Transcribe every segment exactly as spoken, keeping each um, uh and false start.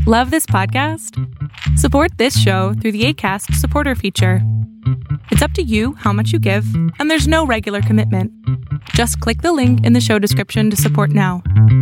Love this podcast? Support this show through the Acast supporter feature. It's up to you how much you give, and there's no regular commitment. Just click the link in the show description to support now.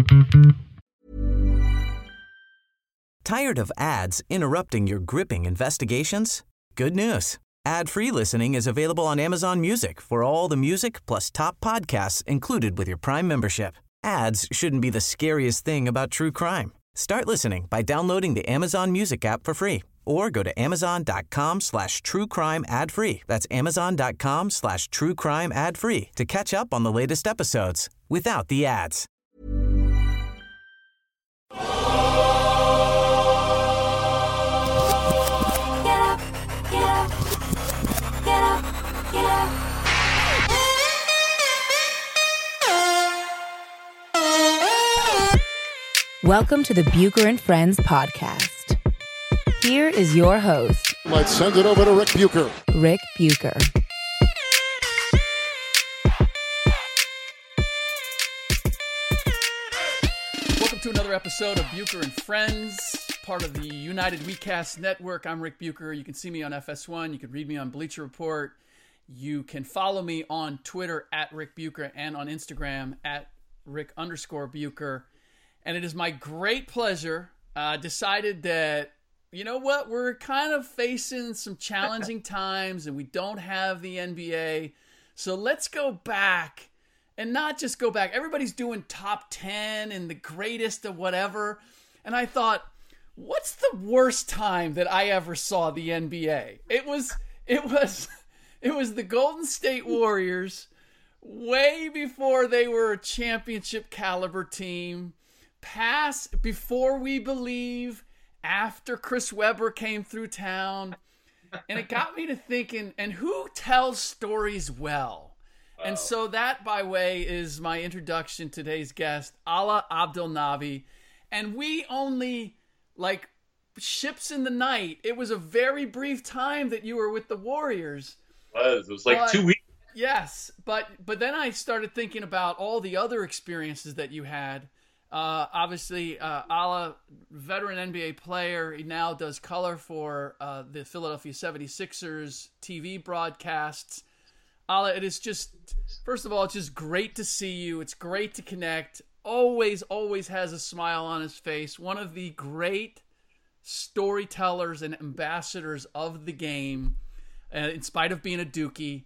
Tired of ads interrupting your gripping investigations? Good news. Ad-free listening is available on Amazon Music for all the music plus top podcasts included with your Prime membership. Ads shouldn't be the scariest thing about true crime. Start listening by downloading the Amazon Music app for free or go to amazon.com slash true crime ad free. That's amazon.com slash true crime ad free to catch up on the latest episodes without the ads. Welcome to the Bucher and Friends podcast. Here is your host. Let's send it over to Rick Bucher. Rick Bucher. Welcome to another episode of Bucher and Friends, part of the United WeCast Network. I'm Rick Bucher. You can see me on F S one. You can read me on Bleacher Report. You can follow me on Twitter at Rick Bucher and on Instagram at Rick underscore Bucher. And it is my great pleasure, uh, decided that, you know what, we're kind of facing some challenging times and we don't have the N B A. So let's go back and not just go back. Everybody's doing top ten and the greatest of whatever. And I thought, what's the worst time that I ever saw the N B A? It was, it was, it was the Golden State Warriors way before they were a championship caliber team. Past, before we believe, after Chris Webber came through town. And it got me to thinking, and who tells stories well? Oh. And so that, by way, is my introduction to today's guest, Alaa Abdelnaby. And we only, like, ships in the night. It was a very brief time that you were with the Warriors. It was, it was like but, two weeks. Yes, but but then I started thinking about all the other experiences that you had. Uh, obviously, uh, Alaa, veteran N B A player, he now does color for uh, the Philadelphia seventy-sixers T V broadcasts. Alaa, it is just, first of all, it's just great to see you. It's great to connect. Always, always has a smile on his face. One of the great storytellers and ambassadors of the game, uh, in spite of being a Dookie.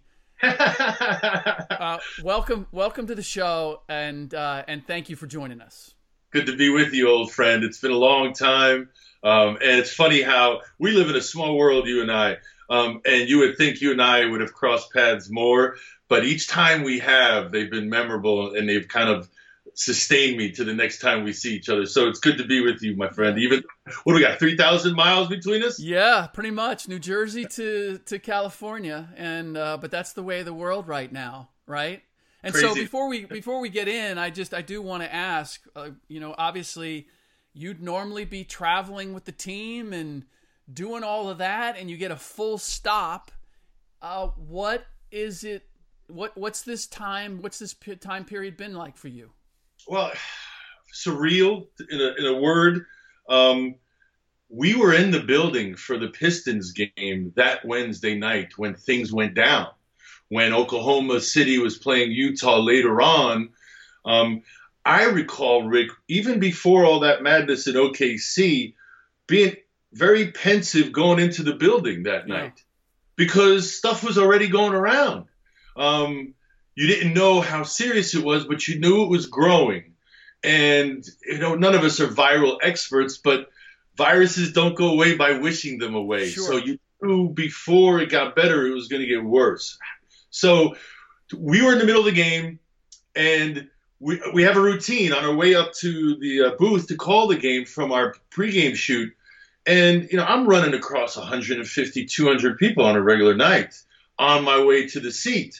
uh, welcome, welcome to the show, and uh, and thank you for joining us. Good to be with you, old friend. It's been a long time, um, and it's funny how we live in a small world, you and I. Um, and you would think you and I would have crossed paths more, but each time we have, they've been memorable, and they've kind of sustained me to the next time we see each other. So it's good to be with you, my friend. Even what do we got? Three thousand miles between us? Yeah, pretty much. New Jersey to to California, and uh, but that's the way of the world right now, right? And Crazy. So before we before we get in, I just I do want to ask, uh, you know, obviously you'd normally be traveling with the team and doing all of that, and you get a full stop. Uh, what is it? What what's this time? What's this p- time period been like for you? Well, surreal in a, in a word. Um, we were in the building for the Pistons game that Wednesday night when things went down. When Oklahoma City was playing Utah later on, um, I recall, Rick, even before all that madness in O K C, being very pensive going into the building that Yeah. night because stuff was already going around. Um, you didn't know how serious it was, but you knew it was growing. And, you know, none of us are viral experts, but viruses don't go away by wishing them away. Sure. So you knew before it got better, it was going to get worse. So we were in the middle of the game, and we we have a routine on our way up to the uh, booth to call the game from our pregame shoot. And, you know, I'm running across one hundred fifty, two hundred people on a regular night on my way to the seat.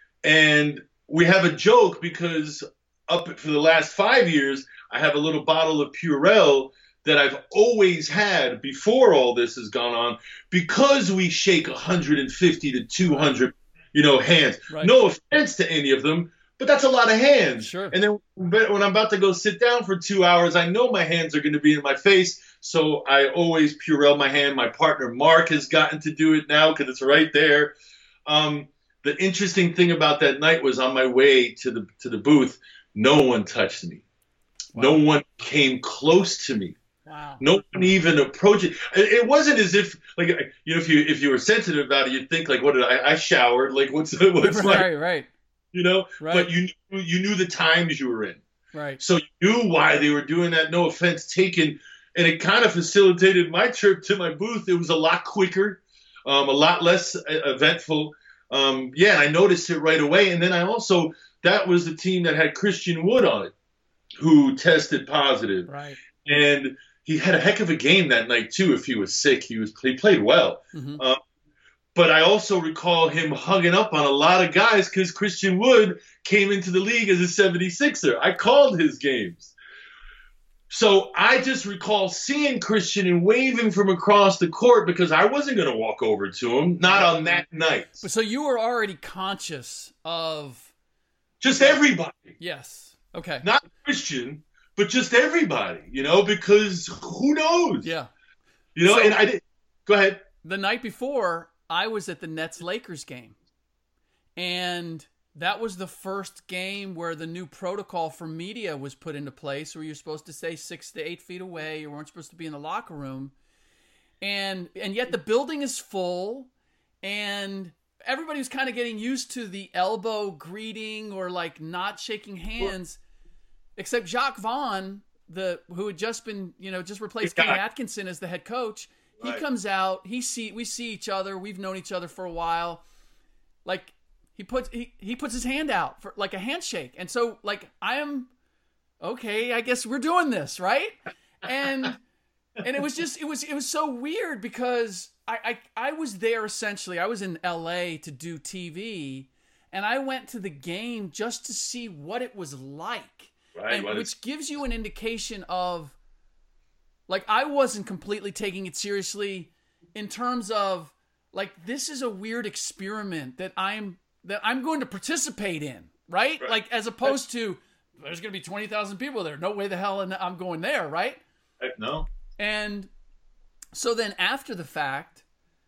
And we have a joke because up for the last five years, I have a little bottle of Purell that I've always had before all this has gone on because we shake one hundred fifty to two hundred you know, hands. Right. No offense to any of them, but that's a lot of hands. Sure. And then when I'm about to go sit down for two hours, I know my hands are going to be in my face. So I always Purell my hand. My partner Mark has gotten to do it now because it's right there. Um, the interesting thing about that night was on my way to the to the booth, no one touched me. Wow. No one came close to me. Wow. No one even approached it. It wasn't as if, like, you know, if you if you were sensitive about it, you'd think, like, what did I, I showered? Like, what's what's right, like, right, right. You know, right. But you knew, you knew the times you were in. Right. So you knew why they were doing that. No offense taken. And it kind of facilitated my trip to my booth. It was a lot quicker, um, a lot less eventful. Um, yeah, I noticed it right away. And then I also, that was the team that had Christian Wood on it, who tested positive. Right. And he had a heck of a game that night, too. If he was sick, he was he played well. Mm-hmm. Um, but I also recall him hugging up on a lot of guys because Christian Wood came into the league as a seventy-sixer. I called his games. So I just recall seeing Christian and waving from across the court because I wasn't going to walk over to him, not on that night. But so you were already conscious of... Just everybody. Yes. Okay. Not Christian, but just everybody, you know, because who knows? Yeah. You know, so, and I did. Go ahead. The night before, I was at the Nets-Lakers game. And that was the first game where the new protocol for media was put into place, where you're supposed to stay six to eight feet away. You weren't supposed to be in the locker room. And and yet the building is full, and everybody was kind of getting used to the elbow greeting or like not shaking hands, except Jacques Vaughn, the who had just been, you know, just replaced Kenny Atkinson as the head coach. He Right. comes out, he see we see each other, we've known each other for a while. Like he puts he, he puts his hand out for like a handshake. And so like I am okay, I guess we're doing this, right? And and it was just it was it was so weird because I, I I was there essentially. I was in L A to do T V, and I went to the game just to see what it was like. Right, and, which is- gives you an indication of like I wasn't completely taking it seriously in terms of like this is a weird experiment that I'm that I'm going to participate in, right? Right. Like as opposed to there's going to be twenty thousand people there. No way the hell I'm going there, right? Heck no. And so then after the fact,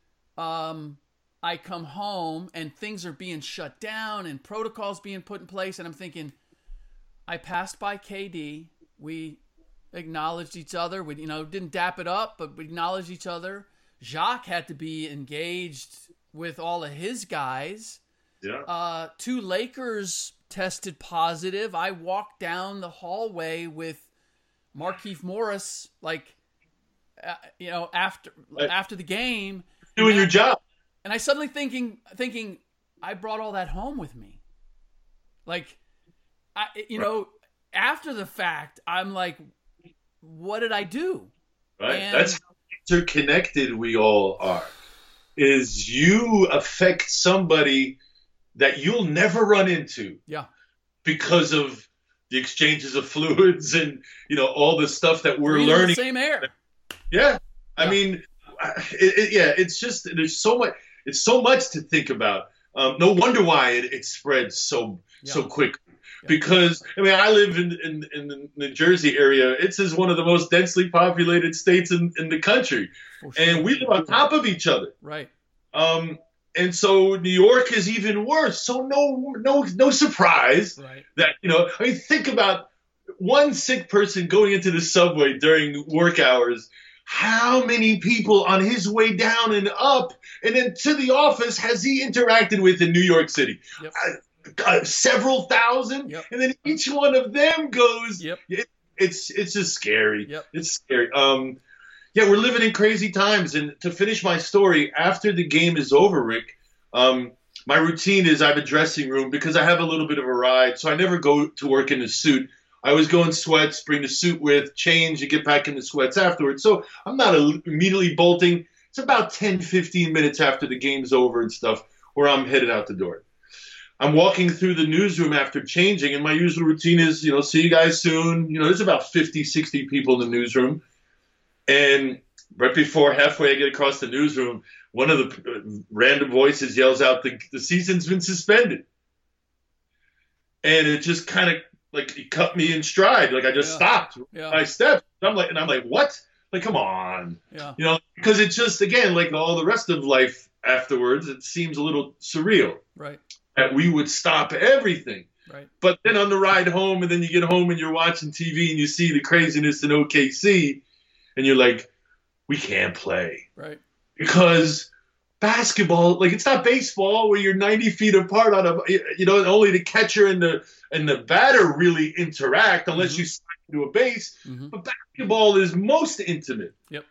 um, I come home and things are being shut down and protocols being put in place. And I'm thinking, I passed by K D. We acknowledged each other. We, you know, didn't dap it up, but we acknowledged each other. Jacques had to be engaged with all of his guys. Yeah. Uh, two Lakers tested positive. I walked down the hallway with Markieff Morris, like, uh, you know, after Right. after the game, Doing your and- job. and I suddenly thinking thinking I brought all that home with me, like, I you Right. know, after the fact, I'm like, what did I do? Right. And- That's how interconnected we all are. Is you affect somebody that you'll never run into Yeah, because of the exchanges of fluids and, you know, all the stuff that we're breathing the learning. same air. Yeah. I Yeah. mean, it, it, yeah, it's just, there's so much, it's so much to think about. Um, no wonder why it, it spreads so, so Yeah. quick. Yeah. Because, I mean, I live in, in, in the New Jersey area. It's as one of the most densely populated states in, in the country. For sure. And we live on top of each other. Right. Um, and so New York is even worse. So no, no, no surprise Right. that, you know, I mean, think about one sick person going into the subway during work hours. How many people on his way down and up and then to the office has he interacted with in New York City? Yep. Uh, uh, several thousand. Yep. And then each one of them goes, Yep. it, it's, it's just scary. Yep. It's scary. Um, yeah, we're living in crazy times. And to finish my story, after the game is over, Rick, um, my routine is I have a dressing room because I have a little bit of a ride. So I never go to work in a suit. I always go in sweats, bring the suit with, change, and get back in the sweats afterwards. So I'm not immediately bolting. It's about ten, fifteen minutes after the game's over and stuff where I'm headed out the door. I'm walking through the newsroom after changing, and my usual routine is, you know, see you guys soon. You know, there's about fifty, sixty people in the newsroom. And right before halfway I get across the newsroom, one of the random voices yells out, the, the season's been suspended. And it just kind of, like, it cut me in stride. Like, I just Yeah. stopped. Yeah. I stepped. I'm like, and I'm like, what? Like, come on. Yeah. You know, because it's just, again, like all the rest of life afterwards, it seems a little surreal. Right. That we would stop everything. Right. But then on the ride home, and then you get home and you're watching T V and you see the craziness in O K C, and you're like, we can't play. Right. Because basketball, like it's not baseball where you're ninety feet apart on a, you know, only the catcher and the and the batter really interact unless mm-hmm. you slide into a base. Mm-hmm. But basketball is most intimate. Yep.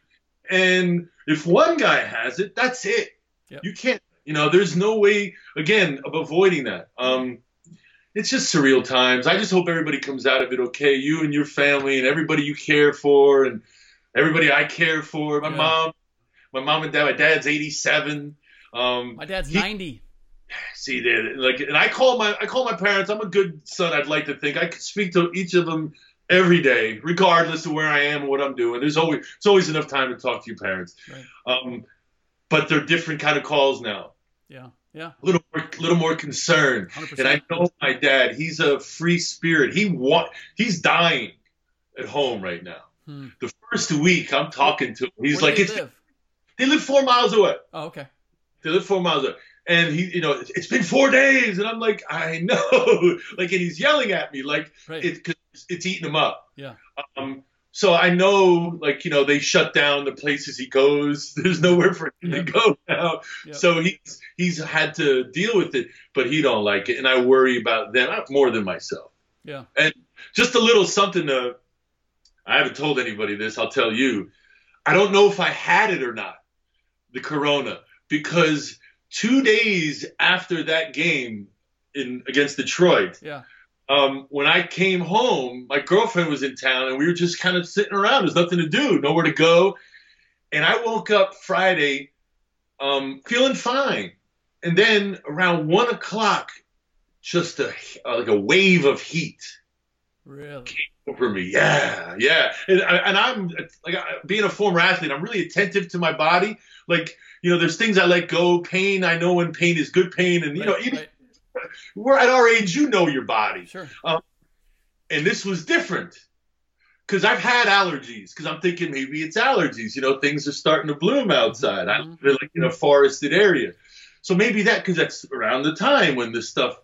And if one guy has it, that's it. Yep. You can't, you know, there's no way, again, of avoiding that. Um, it's just surreal times. I just hope everybody comes out of it okay. You and your family and everybody you care for and everybody I care for. My yeah. mom, my mom and dad. My dad's eighty-seven. Um, my dad's he, ninety. See, there, like, and I call my I call my parents. I'm a good son. I'd like to think I could speak to each of them every day, regardless of where I am and what I'm doing. There's always it's always enough time to talk to your parents. Right. Um, but they're different kind of calls now. Yeah, yeah. A little more, little more concerned. one hundred percent. And I know my dad. He's a free spirit. He want. He's dying at home right now. Hmm. The first week I'm talking to him, he's Where like, do it's, they live? they live four miles away. Oh, okay. They live four miles away. And he, you know, it's been four days. And I'm like, I know. Like, and he's yelling at me like right. it, cause it's eating him up. Yeah. Um, so I know, like, you know, they shut down the places he goes. There's nowhere for him yep. to go now. Yep. So he's, he's had to deal with it, but he don't like it. And I worry about them more than myself. Yeah. And just a little something to, I haven't told anybody this. I'll tell you. I don't know if I had it or not, the corona, because two days after that game in against Detroit, yeah. um, when I came home, my girlfriend was in town, and we were just kind of sitting around. There's nothing to do, nowhere to go. And I woke up Friday um, feeling fine. And then around one o'clock, just a, like a wave of heat. Really? Came over me. Yeah, yeah. And, I, and I'm like, being a former athlete, I'm really attentive to my body. Like, you know, there's things I let go. Pain, I know when pain is good pain. And, you right, know, even right. we're at our age, you know your body. Sure. Um, and this was different because I've had allergies because I'm thinking maybe it's allergies. You know, things are starting to bloom outside. Mm-hmm. I live like in a forested area. So maybe that because that's around the time when this stuff.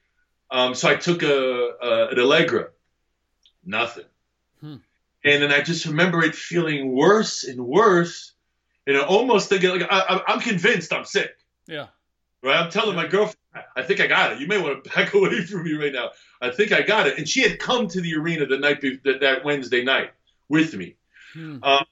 Um, so I took a, a an Allegra. Nothing. Hmm. And then I just remember it feeling worse and worse. And I'm almost thinking, like, I, I'm convinced I'm sick. Yeah. Right? I'm telling yeah. my girlfriend, I think I got it. You may want to back away from me right now. I think I got it. And she had come to the arena the night be- that, that Wednesday night with me. Hmm. Um,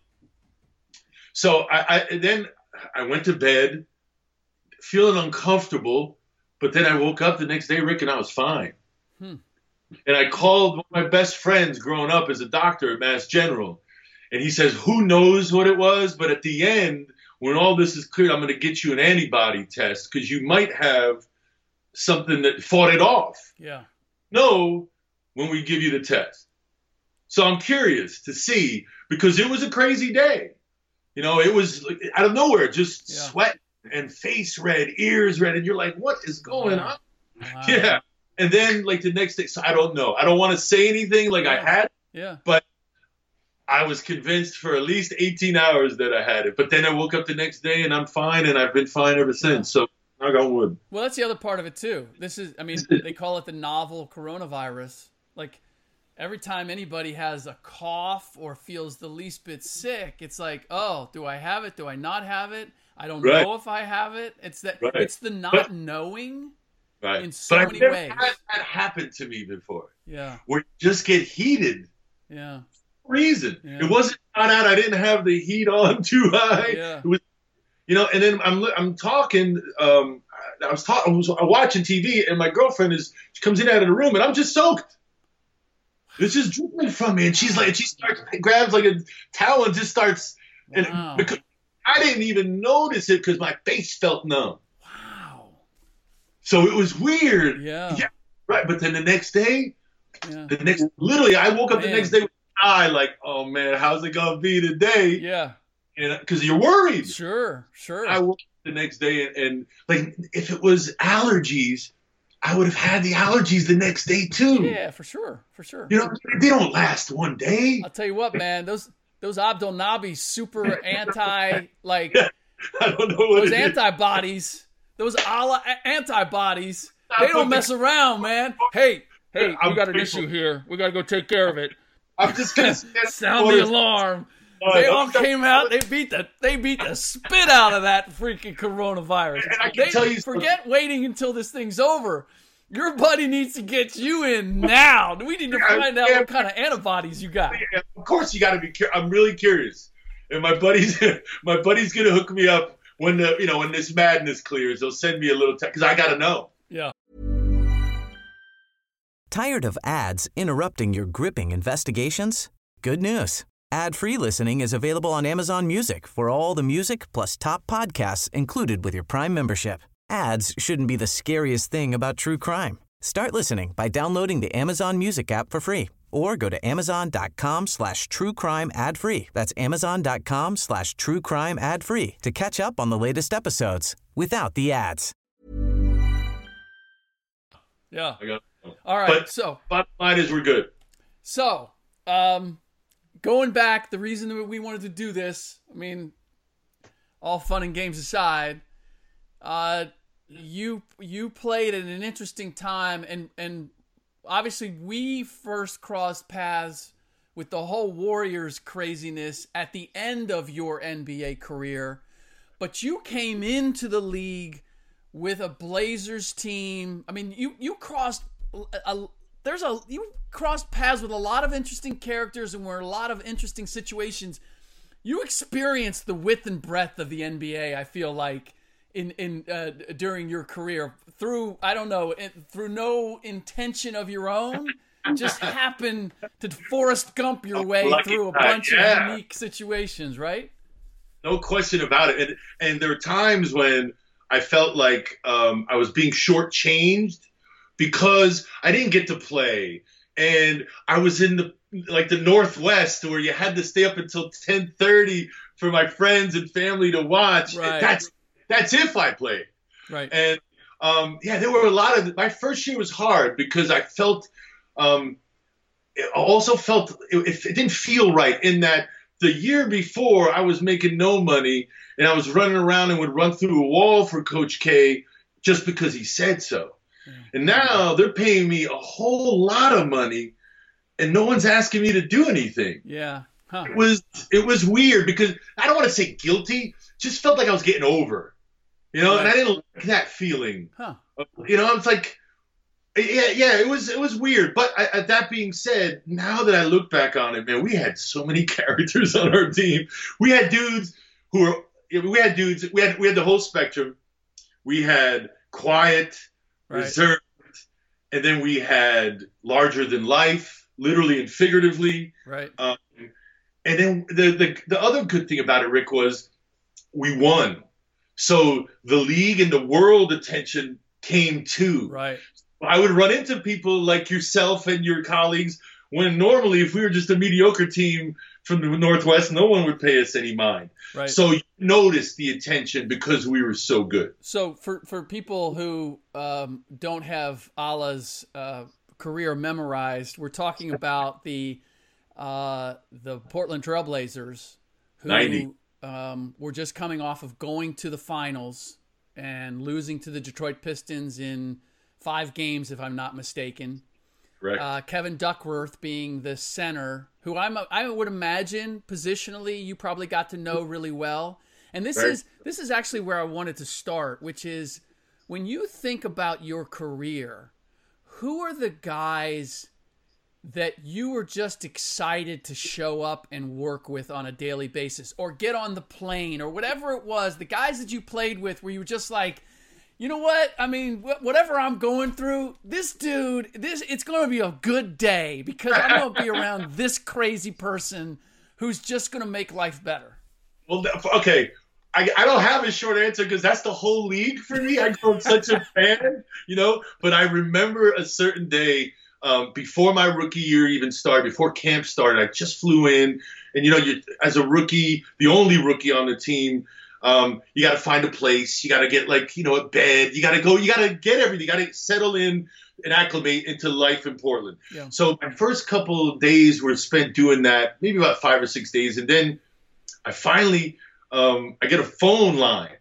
so I, I then I went to bed feeling uncomfortable. But then I woke up the next day, Rick, and I was fine. Hmm. And I called one of my best friends growing up as a doctor at Mass General. And he says, who knows what it was? But at the end, when all this is cleared, I'm going to get you an antibody test because you might have something that fought it off. Yeah. No, when we give you the test. So I'm curious to see because it was a crazy day. You know, it was like, out of nowhere, just yeah. sweat and face red, ears red. And you're like, what is going wow. on? Wow. Yeah. And then, like, the next day, so I don't know. I don't want to say anything like yeah. I had it, yeah. but I was convinced for at least eighteen hours that I had it. But then I woke up the next day, and I'm fine, and I've been fine ever since. Yeah. So, knock on wood. Well, that's the other part of it, too. This is, I mean, they call it the novel coronavirus. Like, every time anybody has a cough or feels the least bit sick, it's like, oh, do I have it? Do I not have it? I don't right. know if I have it. It's that. Right. It's the not but, knowing. Right. In so but many I've never ways. had that happen to me before. Yeah. Where you just get heated. Yeah. For no reason. Yeah. It wasn't hot out. I didn't have the heat on too high. Yeah. It was, you know, and then I'm I'm talking. Um, I was talking. I was watching T V, and my girlfriend is she comes in out of the room, and I'm just soaked. It's just dripping from me, and she's like, she starts grabs like a towel and just starts. Wow. And because I didn't even notice it because my face felt numb. So it was weird. Yeah. Yeah. Right. But then the next day, yeah. the next, literally, I woke up man. the next day with an eye like, oh man, how's it going to be today? Yeah. And because you're worried. Sure. Sure. I woke up the next day and, and like, if it was allergies, I would have had the allergies the next day too. Yeah, for sure. For sure. You know, they don't last one day. I'll tell you what, man, those, those Abdel Nabi super anti, like, I don't know what those it is. antibodies, those Allah antibodies, they don't mess around, man. Hey, hey, we I'm got an grateful. issue here. We got to go take care of it. I'm just gonna Sound the alarm. They all came out. They beat the they beat the spit out of that freaking coronavirus. And I can They, tell you something. forget waiting until this thing's over. Your buddy needs to get you in now. We need to find out Yeah. what kind of antibodies you got. Of course, you got to be. Cur- I'm really curious, and my buddy's my buddy's gonna hook me up when the you know when this madness clears. They'll send me a little text because I gotta know. Yeah. Tired of ads interrupting your gripping investigations? Good news. Ad-free listening is available on Amazon Music for all the music plus top podcasts included with your Prime membership. Ads shouldn't be the scariest thing about true crime. Start listening by downloading the Amazon Music app for free or go to amazon.com slash true crime ad free. That's amazon.com slash true crime ad free to catch up on the latest episodes without the ads. Yeah. I got. All right. But- so Bottom line is we're good. so um, going back, the reason that we wanted to do this, I mean, all fun and games aside, uh, you you played at an interesting time, and and obviously we first crossed paths with the whole Warriors craziness at the end of your N B A career, but you came into the league with a Blazers team. I mean, you you crossed a, a there's a you crossed paths with a lot of interesting characters and were in a lot of interesting situations. You experienced the width and breadth of the N B A, I feel like, in in uh, during your career through I don't know it, through no intention of your own, just happened to Forrest Gump your way Lucky through a guy, bunch yeah. of unique situations, right? No question about it. And and there were times when I felt like um, I was being shortchanged because I didn't get to play, and I was in the like the Northwest where you had to stay up until ten thirty for my friends and family to watch. Right. That's that's if I played. Right. And um, yeah, there were a lot of my first year was hard because I felt um, it also felt it, it didn't feel right in that the year before I was making no money and I was running around and would run through a wall for Coach K just because he said so. Yeah. And now they're paying me a whole lot of money and no one's asking me to do anything. Yeah. Huh. It was it was weird because I don't want to say guilty, just felt like I was getting over. You know, Right. and I didn't like that feeling. Huh. You know, it's like yeah, yeah, it was it was weird. But I, I, that being said, now that I look back on it, man, we had so many characters on our team. We had dudes who were we had dudes we had we had the whole spectrum. We had quiet, Right. reserved, and then we had larger than life, literally and figuratively. Right. Um, and then the, the the other good thing about it, Rick, was we won. So the league and the world attention came too. Right. I would run into people like yourself and your colleagues when normally if we were just a mediocre team from the Northwest, no one would pay us any mind. Right. So you noticed the attention because we were so good. So for, for people who um, don't have Allah's uh, career memorized, we're talking about the uh, the Portland Trailblazers who ninety um, were just coming off of going to the finals and losing to the Detroit Pistons in five games, if I'm not mistaken. Correct. Uh, Kevin Duckworth being the center, who I'm, I would imagine positionally you probably got to know really well. And this Right. is this is actually where I wanted to start, which is when you think about your career, who are the guys that you were just excited to show up and work with on a daily basis or get on the plane or whatever it was, the guys that you played with where you were just like, you know what? I mean, wh- whatever I'm going through, this dude, this it's going to be a good day because I'm going to be around this crazy person who's just going to make life better. Well, th- okay. I, I don't have a short answer because that's the whole league for me. I grew up such a fan, you know. But I remember a certain day um, before my rookie year even started, before camp started, I just flew in. And, you know, you, as a rookie, the only rookie on the team, Um, you got to find a place. You got to get like, you know, a bed. You got to go. You got to get everything. You got to settle in and acclimate into life in Portland. Yeah. So my first couple of days were spent doing that, maybe about five or six days. And then I finally, um, I get a phone line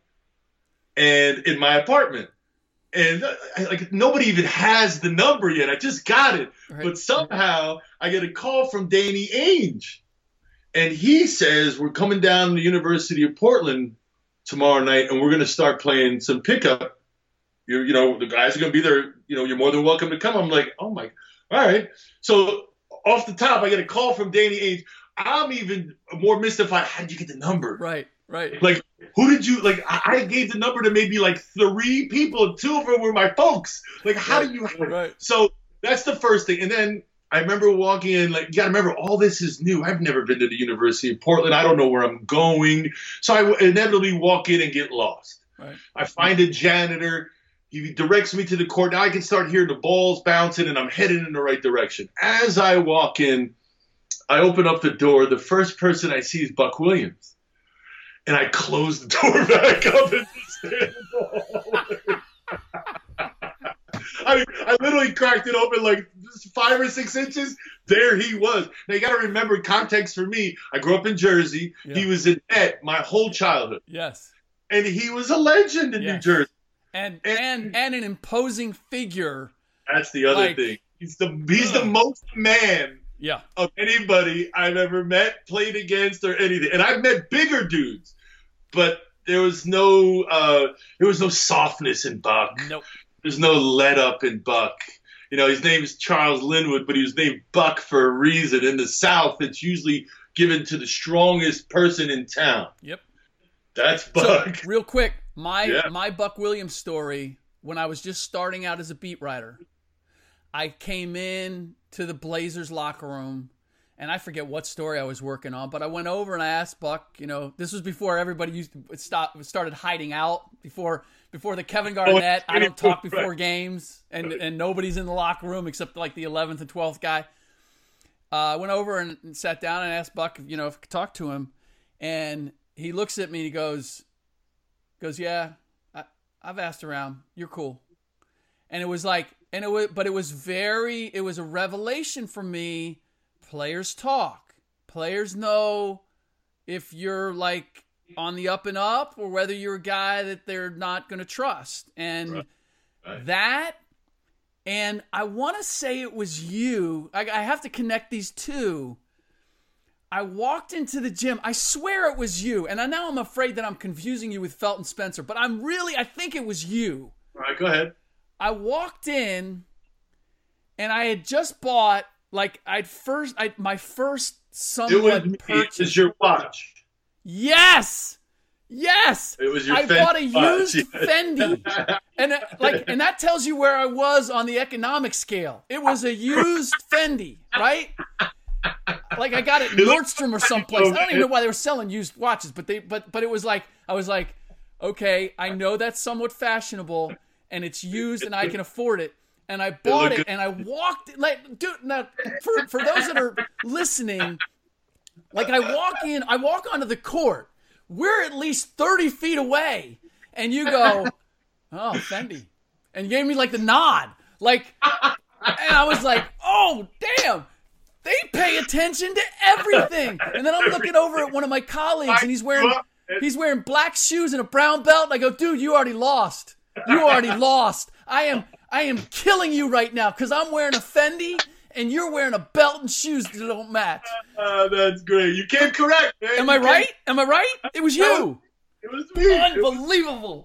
and in my apartment. And I, like nobody even has the number yet. I just got it. Right. But somehow I get a call from Danny Ainge. And he says, we're coming down to the University of Portland tomorrow night, and we're going to start playing some pickup. You're, you know, the guys are going to be there. You know, you're more than welcome to come. I'm like, oh, my. All right. So off the top, I get a call from Danny Ainge. I'm even more mystified. How did you get the number? Right, right. Like, who did you – like, I gave the number to maybe like three people, and two of them were my folks. Like, how right, do you – right. So that's the first thing. And then I remember walking in, like, you got to remember, all this is new. I've never been to the University of Portland. I don't know where I'm going. So I inevitably walk in and get lost. Right. I find a janitor. He directs me to the court. Now I can start hearing the balls bouncing, and I'm headed in the right direction. As I walk in, I open up the door. The first person I see is Buck Williams. And I close the door back up and just stand in the hallway. I, I literally cracked it open like five or six inches. There he was. Now, you got to remember, context for me, I grew up in Jersey. Yeah. He was in Met my whole childhood. Yes. And he was a legend in Yes. New Jersey. And, And- and and an imposing figure. That's the other Like- thing. He's the he's the most man Yeah. of anybody I've ever met, played against, or anything. And I've met bigger dudes, but there was no uh, there was no softness in Buck. Nope. There's no let up in Buck. You know, his name is Charles Linwood, but he was named Buck for a reason. In the South, it's usually given to the strongest person in town. Yep. That's Buck. So, real quick, my Yeah. my Buck Williams story, when I was just starting out as a beat writer, I came in to the Blazers locker room, and I forget what story I was working on, but I went over and I asked Buck, you know, this was before everybody used to stop started hiding out, before before the Kevin Garnett, I don't talk before games, and, and nobody's in the locker room except like the eleventh and twelfth guy. Uh, I went over and, and sat down and asked Buck, you know, if I could talk to him, and he looks at me and he goes, goes, yeah, I, I've asked around. You're cool. And it was like, and it was, but it was very, it was a revelation for me. Players talk. Players know if you're like on the up and up or whether you're a guy that they're not going to trust. And Right. Right. that, and I want to say it was you. I, I have to connect these two. I walked into the gym. I swear it was you. And I now I'm afraid that I'm confusing you with Felton Spencer, but I'm really, I think it was you. All right, go ahead. I walked in and I had just bought, like, I'd first, I my first It somewhat was me. purchase. It's your watch. Yes! Yes! It was your I Fendi bought a watch, used yes. Fendi. And uh, like, and that tells you where I was on the economic scale. It was a used Fendi, right? Like I got it at Nordstrom or someplace. I don't even know why they were selling used watches, but they, but, but it was like, I was like, okay, I know that's somewhat fashionable and it's used and I can afford it. And I bought it and I walked, like, dude, now for, for those that are listening, like I walk in, I walk onto the court. We're at least thirty feet away. And you go, oh, Fendi. And you gave me like the nod. Like, and I was like, oh, damn. They pay attention to everything. And then I'm looking over at one of my colleagues and he's wearing he's wearing black shoes and a brown belt. And I go, dude, you already lost. You already lost. I am I am killing you right now because I'm wearing a Fendi and you're wearing a belt and shoes that don't match. Uh, that's great. You came correct, man. Am I You came- right? Am I right? It was you. It was me. Unbelievable.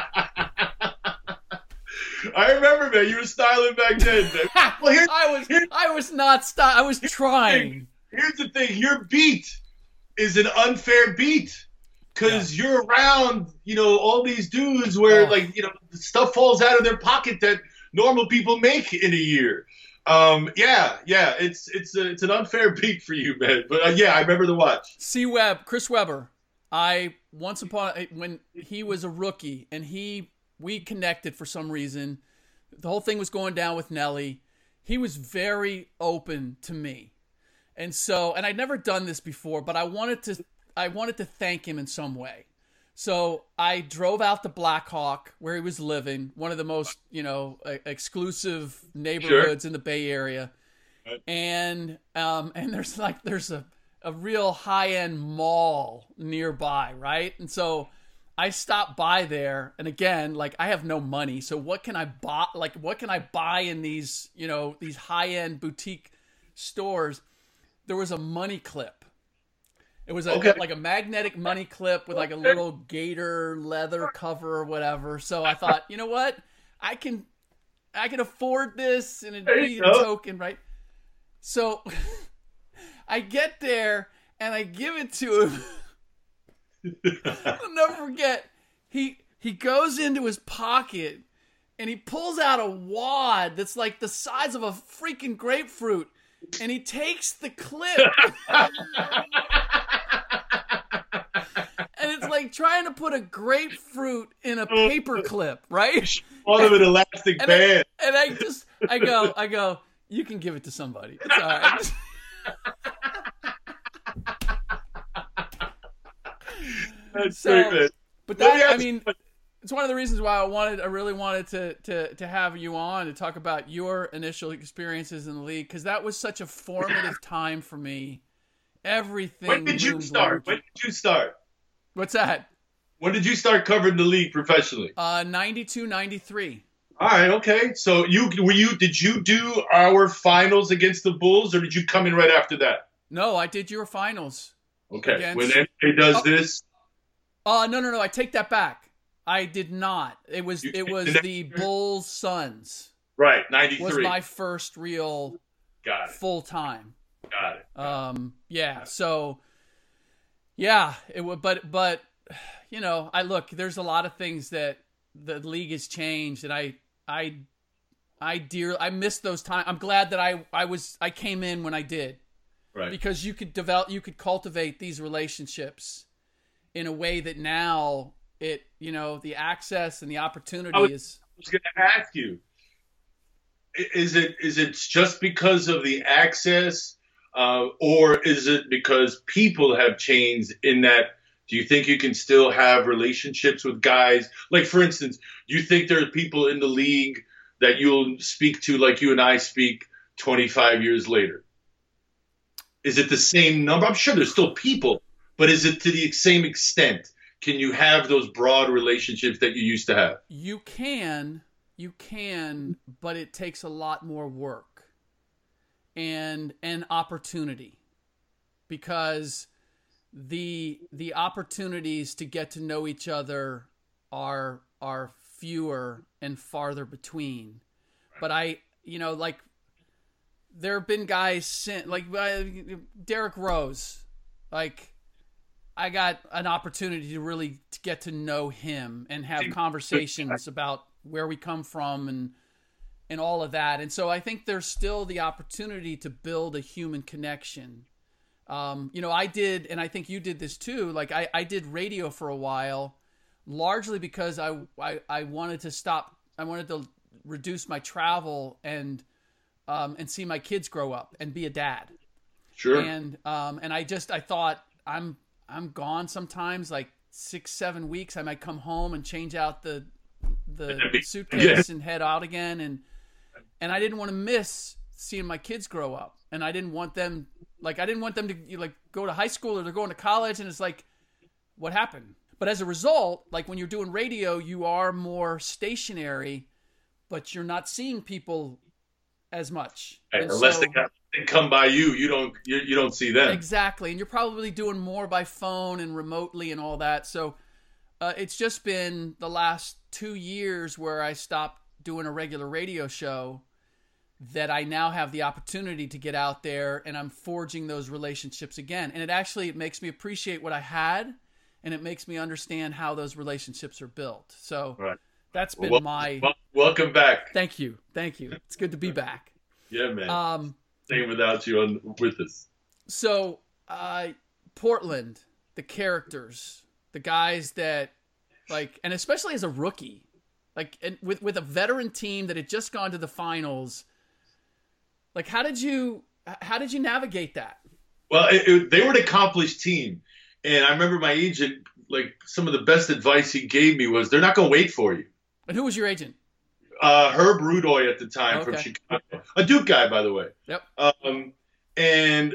I remember, man. You were styling back then, man. Well, here's, I was here's, I was not stop. I was trying. here's the thing. Your beat is an unfair beat because you're around, you know, all these dudes where, Oh. like, you know, stuff falls out of their pocket that normal people make in a year. Um, yeah, yeah. It's it's a, it's an unfair beat for you, man. But uh, yeah, I remember the watch. C. Webb, Chris Webber. I once upon when he was a rookie and he we connected for some reason. The whole thing was going down with Nelly. He was very open to me. And so, and I'd never done this before, but I wanted to I wanted to thank him in some way. So I drove out to Blackhawk, where he was living, one of the most, you know, exclusive neighborhoods sure. in the Bay Area. Right. And um, and there's like there's a, a real high-end mall nearby, right? And so I stopped by there, and again, like I have no money, so what can I buy? Like what can I buy in these, you know, these high-end boutique stores? There was a money clip. It was a, okay. like a magnetic money clip with like a little gator leather cover or whatever. So I thought, you know what? I can I can afford this and it'd be a token, right? So I get there and I give it to him. I'll never forget. He he goes into his pocket and he pulls out a wad that's like the size of a freaking grapefruit. And he takes the clip. And it's like trying to put a grapefruit in a paper clip, right? All of an elastic and band. I, and I just, I go, I go, you can give it to somebody. It's all right. That's so, great, but that, I mean, it's one of the reasons why I wanted, I really wanted to, to, to have you on to talk about your initial experiences in the league, because that was such a formative time for me. Everything. When did you start? Large. When did you start? What's that? When did you start covering the league professionally? Uh, ninety-two, ninety-three. All right, okay. So you were you did you do our finals against the Bulls, or did you come in right after that? No, I did your finals. Okay. Against... When N B A does oh. this. Uh no, no, no. I take that back. I did not. It was you, it was the Bulls Suns. Right, ninety-three was my first real Got it. full time. Got it. Got um. Yeah. So. Yeah. It would. But but, you know, I look. There's a lot of things that the league has changed, and I I I dear I missed those times. I'm glad that I I was I came in when I did. Right. Because you could develop, you could cultivate these relationships in a way that now it, you know, the access and the opportunity I was, is. I was going to ask you, is it is it just because of the access, uh, or is it because people have changed in that? Do you think you can still have relationships with guys? Like, for instance, do you think there are people in the league that you'll speak to like you and I speak twenty-five years later? Is it the same number? I'm sure there's still people, but is it to the same extent? Can you have those broad relationships that you used to have? You can, you can, but it takes a lot more work and and opportunity, because the the opportunities to get to know each other are are fewer and farther between. But I, you know, like, there have been guys since, like uh, Derrick Rose, like I got an opportunity to really to get to know him and have conversations about where we come from and and all of that. And so I think there's still the opportunity to build a human connection. Um, you know, I did, and I think you did this too. Like I, I did radio for a while, largely because I, I, I wanted to stop. I wanted to reduce my travel and, um, and see my kids grow up and be a dad. Sure. And, um, and I just, I thought I'm, I'm gone sometimes, like six, seven weeks. I might come home and change out the, the suitcase yeah. and head out again. And, and I didn't want to miss seeing my kids grow up. And I didn't want them, like, I didn't want them to like go to high school or they're going to college. And it's like, what happened? But as a result, like when you're doing radio, you are more stationary, but you're not seeing people as much. Hey, and unless so, they, come, they come by you, you don't you, you don't see them. Exactly. And you're probably doing more by phone and remotely and all that. So uh, it's just been the last two years where I stopped doing a regular radio show that I now have the opportunity to get out there and I'm forging those relationships again. And it actually it makes me appreciate what I had, and it makes me understand how those relationships are built. So right. that's been well, my... Well, welcome back. Thank you. Thank you. It's good to be back. Yeah, man. Um, Staying without you on with us. So, uh, Portland, the characters, the guys that, like, and especially as a rookie, like, and with, with a veteran team that had just gone to the finals, like, how did you, how did you navigate that? Well, it, it, they were an accomplished team. And I remember my agent like some of the best advice he gave me was they're not going to wait for you. And who was your agent? Uh, Herb Rudoy at the time, okay. from Chicago, a Duke guy, by the way. Yep. Um, and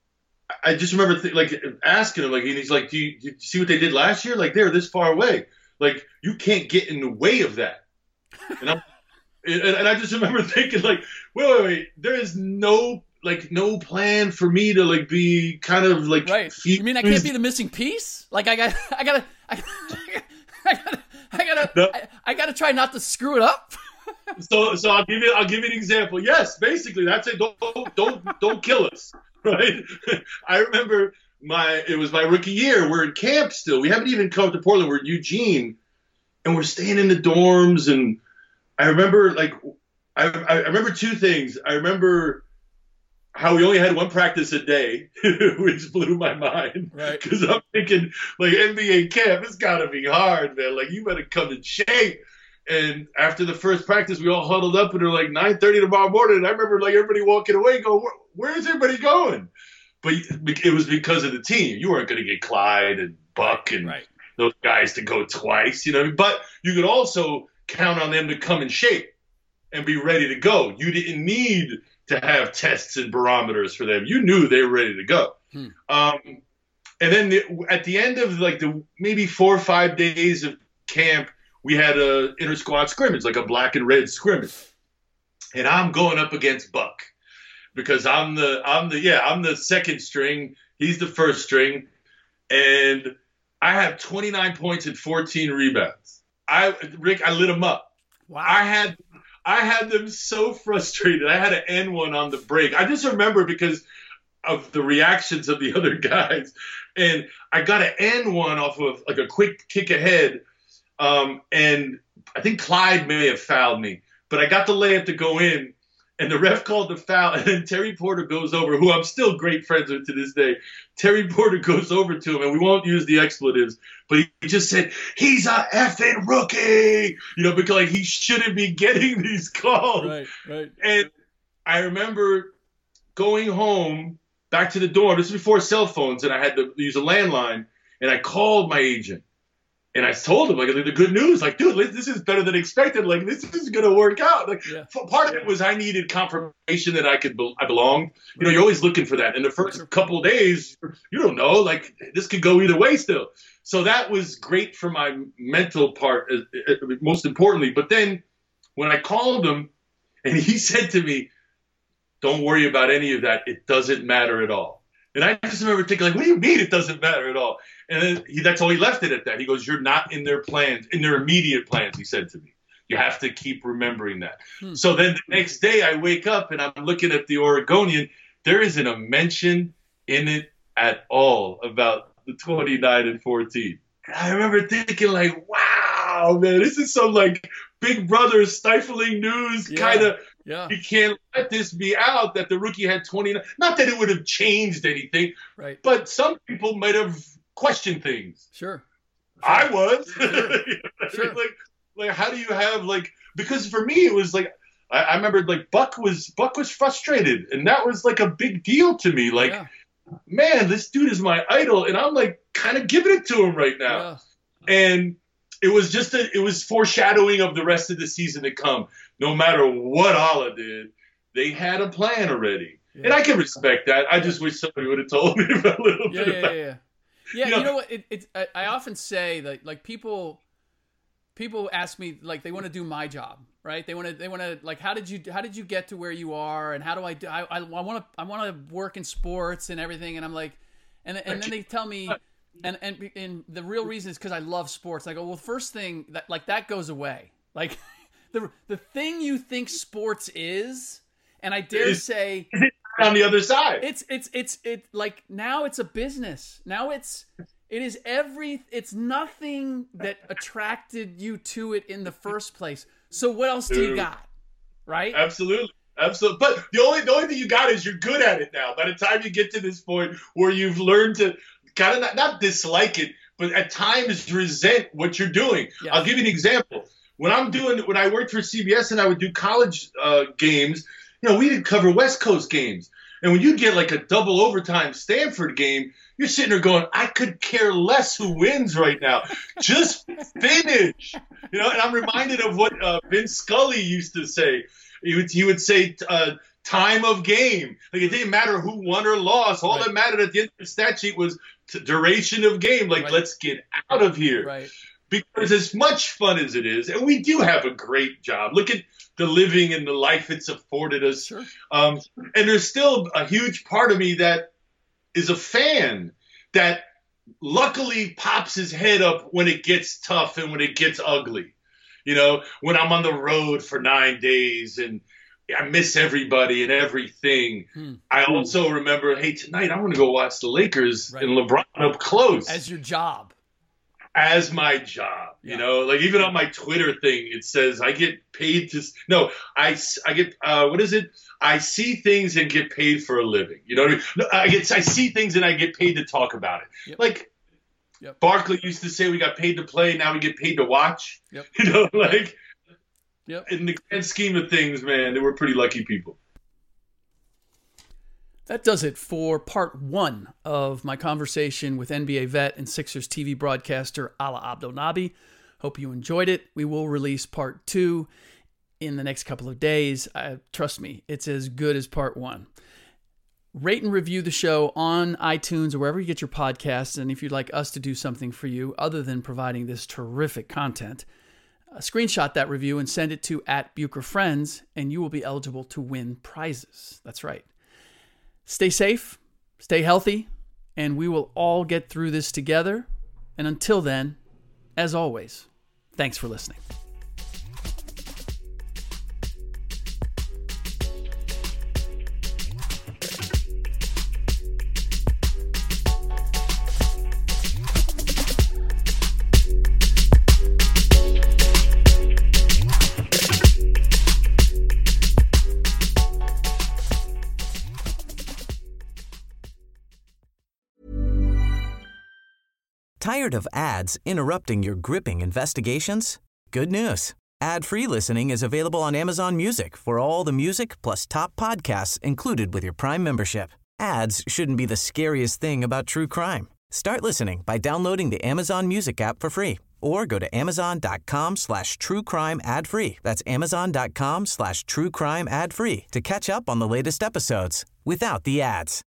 I just remember th- like asking him, like, and he's like, do you, do you see what they did last year? Like, they're this far away. Like, you can't get in the way of that. And, I'm, and, and I just remember thinking, like, wait, wait, wait. There is no, like, no plan for me to, like, be kind of, like. Right. You mean I can't be the missing piece? Like, I got, I gotta, I, I gotta, I gotta, no. I, I gotta try not to screw it up. So, so I'll give you, I'll give you an example. Yes, basically, that's it. Don't, don't, don't kill us, right? I remember my, it was my rookie year. We're in camp still. We haven't even come to Portland. We're in Eugene, and we're staying in the dorms. And I remember, like, I, I remember two things. I remember how we only had one practice a day, which blew my mind. Right. Because I'm thinking, like, N B A camp, it's got to be hard, man. Like, you better come in shape. And after the first practice, we all huddled up and they're like nine thirty tomorrow morning. And I remember like everybody walking away going, where, where is everybody going? But it was because of the team. You weren't going to get Clyde and Buck and right. those guys to go twice, you know. But you could also count on them to come in shape and be ready to go. You didn't need to have tests and barometers for them. You knew they were ready to go. Hmm. Um, and then the, at the end of like the maybe four or five days of camp, we had a inter-squad scrimmage, like a black and red scrimmage. And I'm going up against Buck because I'm the I'm the yeah, I'm the second string, he's the first string, and I have twenty-nine points and fourteen rebounds. I Rick, I lit him up. Wow. I had I had them so frustrated. I had to end one on the break. I just remember because of the reactions of the other guys. And I got to end one off of like a quick kick ahead. Um, and I think Clyde may have fouled me, but I got the layup to go in, and the ref called the foul, and then Terry Porter goes over, who I'm still great friends with to this day. Terry Porter goes over to him, and we won't use the expletives, but he just said, he's a effing rookie, you know, because like he shouldn't be getting these calls. Right, right. And I remember going home back to the dorm. This was before cell phones, and I had to use a landline, and I called my agent. And I told him, like, the good news, like, dude, this is better than expected. Like, this is going to work out. Like, yeah. Part of it was I needed confirmation that I could, be- I belonged. You know, you're always looking for that. In the first couple of days, you don't know, like, this could go either way still. So that was great for my mental part, uh, uh, most importantly. But then when I called him and he said to me, don't worry about any of that. It doesn't matter at all. And I just remember thinking, like, what do you mean it doesn't matter at all? And then he, that's all he left it at that. He goes, you're not in their plans, in their immediate plans, he said to me. You have to keep remembering that. Hmm. So then the next day I wake up and I'm looking at the Oregonian. There isn't a mention in it at all about the twenty-nine and fourteen. I remember thinking, like, wow, man, this is some, like, Big Brother stifling news yeah. kind of. Yeah. You can't let this be out that the rookie had twenty-nine. Not that it would have changed anything, right? But some people might have questioned things. Sure. sure. I was. Sure. you know sure. I mean? Like, like, how do you have like? Because for me, it was like I, I remember like Buck was Buck was frustrated, and that was like a big deal to me. Like, yeah. man, this dude is my idol, and I'm like kind of giving it to him right now, yeah. and. It was just a, it was foreshadowing of the rest of the season to come. No matter what Allah did, they had a plan already. Yeah. And I can respect that. I just wish somebody would have told me about a little yeah, bit yeah, about yeah, yeah. Yeah, you know, you know what? It, it, I, I often say that, like, people people ask me, like, they want to do my job, right? They want to, they want to, like, how did you, how did you get to where you are, and how do I do? I, I want to, I want to work in sports and everything, and I'm like, and and then they tell me. And, and and the real reason is because I love sports. I go, well, first thing that like that goes away. Like the the thing you think sports is, and I dare it's, say on the other side. It's it's it's it like now it's a business. Now it's it is every it's nothing that attracted you to it in the first place. So what else do you got? Right? Absolutely. Absolutely. But the only the only thing you got is you're good at it now. By the time you get to this point where you've learned to kind of not, not dislike it, but at times resent what you're doing. Yeah. I'll give you an example. When I'm doing, when I worked for C B S and I would do college uh, games, you know, we did cover West Coast games. And when you get like a double overtime Stanford game, you're sitting there going, I could care less who wins right now. Just finish. You know, and I'm reminded of what uh, Vince Scully used to say. He would, he would say, uh, time of game. Like, it didn't matter who won or lost. All right. that mattered at the end of the stat sheet was t- duration of game. Like, right. let's get out of here. Right. Because as much fun as it is, and we do have a great job. Look at the living and the life it's afforded us. Sure. Um, and there's still a huge part of me that is a fan that luckily pops his head up when it gets tough and when it gets ugly. You know, when I'm on the road for nine days and I miss everybody and everything. Hmm. I also remember, hey, tonight I want to go watch the Lakers right. and LeBron up close. As your job. As my job, yeah. you know, like even on my Twitter thing, it says I get paid to, no, I, I get, uh, what is it? I see things and get paid for a living. You know what I mean? No, I get, I see things and I get paid to talk about it. Yep. Like yep. Barkley used to say, we got paid to play. Now we get paid to watch, yep. you know, like yep. in the grand scheme of things, man, they were pretty lucky people. That does it for part one of my conversation with N B A vet and Sixers T V broadcaster Ala Abdelnaby. Hope you enjoyed it. We will release part two in the next couple of days. Uh, trust me, it's as good as part one. Rate and review the show on iTunes or wherever you get your podcasts. And if you'd like us to do something for you other than providing this terrific content, uh, screenshot that review and send it to at Bucher Friends, and you will be eligible to win prizes. That's right. Stay safe, stay healthy, and we will all get through this together. And until then, as always, thanks for listening. Tired of ads interrupting your gripping investigations? Good news. Ad-free listening is available on Amazon Music for all the music plus top podcasts included with your Prime membership. Ads shouldn't be the scariest thing about true crime. Start listening by downloading the Amazon Music app for free or go to amazon.com slash true crime ad free. That's amazon.com slash true crime ad free to catch up on the latest episodes without the ads.